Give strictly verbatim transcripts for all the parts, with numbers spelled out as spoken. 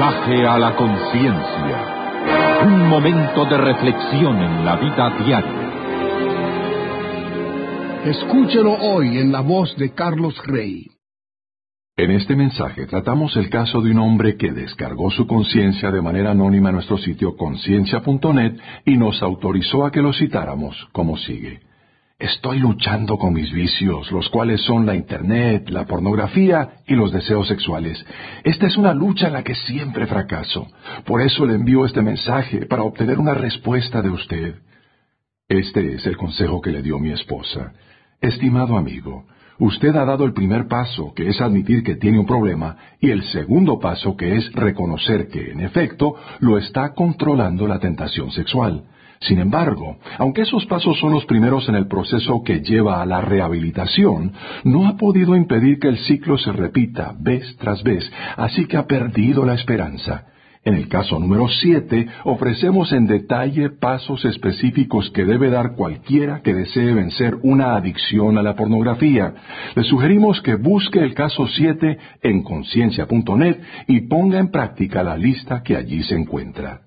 Mensaje a la conciencia. Un momento de reflexión en la vida diaria. Escúchelo hoy en la voz de Carlos Rey. En este mensaje tratamos el caso de un hombre que descargó su conciencia de manera anónima en nuestro sitio conciencia punto net y nos autorizó a que lo citáramos como sigue. Estoy luchando con mis vicios, los cuales son la internet, la pornografía y los deseos sexuales. Esta es una lucha en la que siempre fracaso. Por eso le envío este mensaje, para obtener una respuesta de usted. Este es el consejo que le dio mi esposa. Estimado amigo, usted ha dado el primer paso, que es admitir que tiene un problema, y el segundo paso, que es reconocer que, en efecto, lo está controlando la tentación sexual. Sin embargo, aunque esos pasos son los primeros en el proceso que lleva a la rehabilitación, no ha podido impedir que el ciclo se repita vez tras vez, así que ha perdido la esperanza. En el caso número siete, ofrecemos en detalle pasos específicos que debe dar cualquiera que desee vencer una adicción a la pornografía. Le sugerimos que busque el caso siete en conciencia punto net y ponga en práctica la lista que allí se encuentra.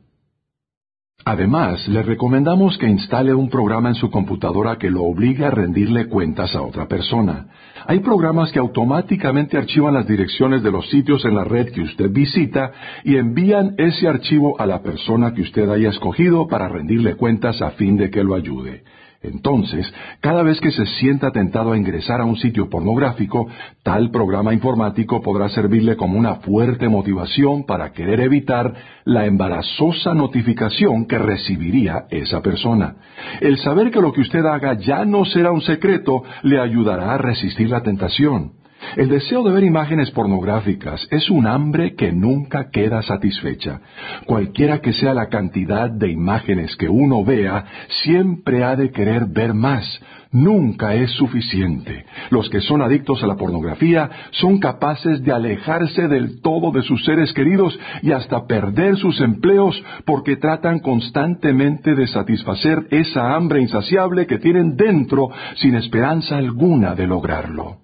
Además, le recomendamos que instale un programa en su computadora que lo obligue a rendirle cuentas a otra persona. Hay programas que automáticamente archivan las direcciones de los sitios en la red que usted visita y envían ese archivo a la persona que usted haya escogido para rendirle cuentas a fin de que lo ayude. Entonces, cada vez que se sienta tentado a ingresar a un sitio pornográfico, tal programa informático podrá servirle como una fuerte motivación para querer evitar la embarazosa notificación que recibiría esa persona. El saber que lo que usted haga ya no será un secreto le ayudará a resistir la tentación. El deseo de ver imágenes pornográficas es un hambre que nunca queda satisfecha. Cualquiera que sea la cantidad de imágenes que uno vea, siempre ha de querer ver más. Nunca es suficiente. Los que son adictos a la pornografía son capaces de alejarse del todo de sus seres queridos y hasta perder sus empleos porque tratan constantemente de satisfacer esa hambre insaciable que tienen dentro sin esperanza alguna de lograrlo.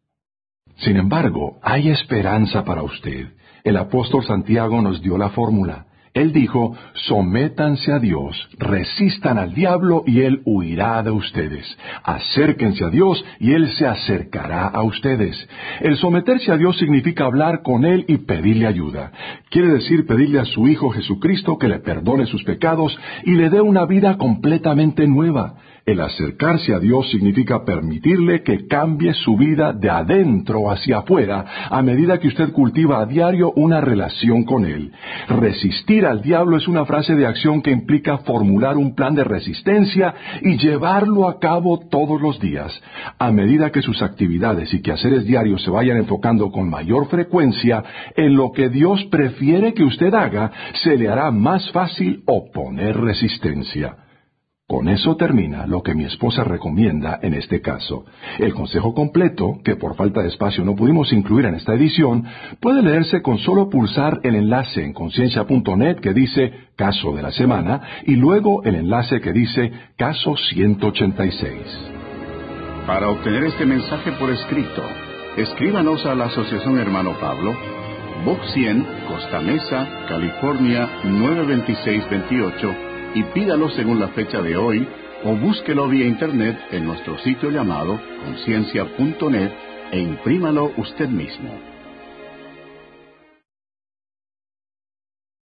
Sin embargo, hay esperanza para usted. El apóstol Santiago nos dio la fórmula. Él dijo, sométanse a Dios, resistan al diablo y él huirá de ustedes. Acérquense a Dios y él se acercará a ustedes. El someterse a Dios significa hablar con él y pedirle ayuda. Quiere decir pedirle a su Hijo Jesucristo que le perdone sus pecados y le dé una vida completamente nueva. El acercarse a Dios significa permitirle que cambie su vida de adentro hacia afuera a medida que usted cultiva a diario una relación con Él. Resistir al diablo es una frase de acción que implica formular un plan de resistencia y llevarlo a cabo todos los días. A medida que sus actividades y quehaceres diarios se vayan enfocando con mayor frecuencia en lo que Dios prefiere que usted haga, se le hará más fácil oponer resistencia. Con eso termina lo que mi esposa recomienda en este caso. El consejo completo, que por falta de espacio no pudimos incluir en esta edición, puede leerse con solo pulsar el enlace en conciencia punto net que dice Caso de la Semana y luego el enlace que dice Caso ciento ochenta y seis. Para obtener este mensaje por escrito, escríbanos a la Asociación Hermano Pablo, Box cien, Costa Mesa, California nueve dos seis dos ocho, y pídalo según la fecha de hoy, o búsquelo vía internet en nuestro sitio llamado conciencia punto net e imprímalo usted mismo.